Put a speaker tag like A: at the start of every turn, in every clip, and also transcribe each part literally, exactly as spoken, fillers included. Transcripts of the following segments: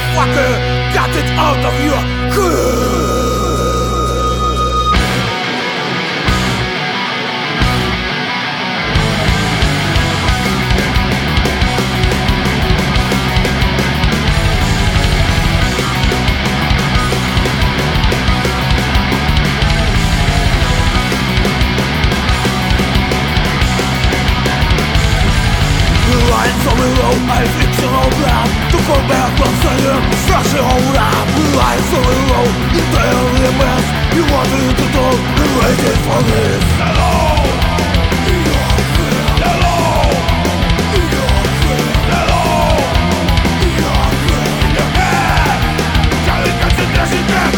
A: motherfucker, got it out of your head. Lines on the road, I fictional rap to come back from saying structural rap. Lines on the road, entirely a mess. You wanted to talk and waited for this. Hello! Hello! Hello! In your head! Charlie concentration camp!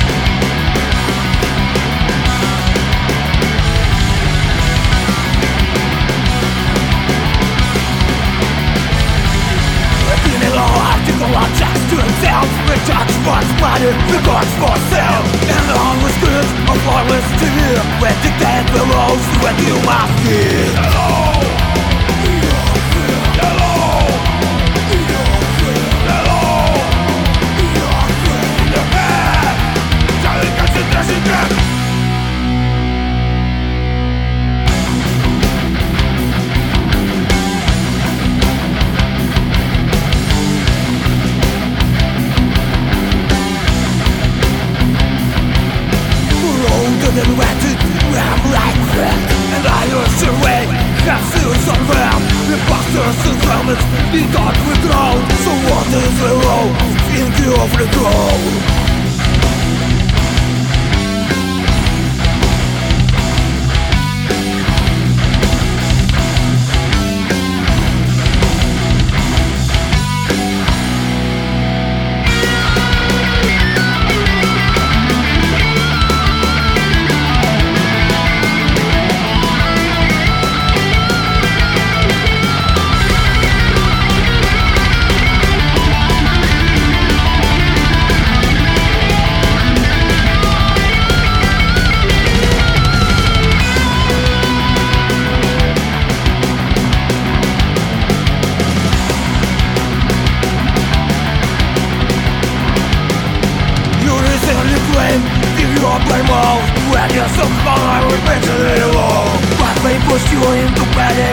A: Article objects to himself, retouch one's body, regards for self. And all was good, or flawless to hear. When dictate the rules, when you must hear. Hello! Hello! Hello! In your head! Charlie concentration camp! And rented, I'm like that. And I used to wait, have fears on them. Imposters and helmets, be taught with ground. So what is the road? In view of the ground. Give you up my mouth when you're so far, I would mention it all. But they push you into bed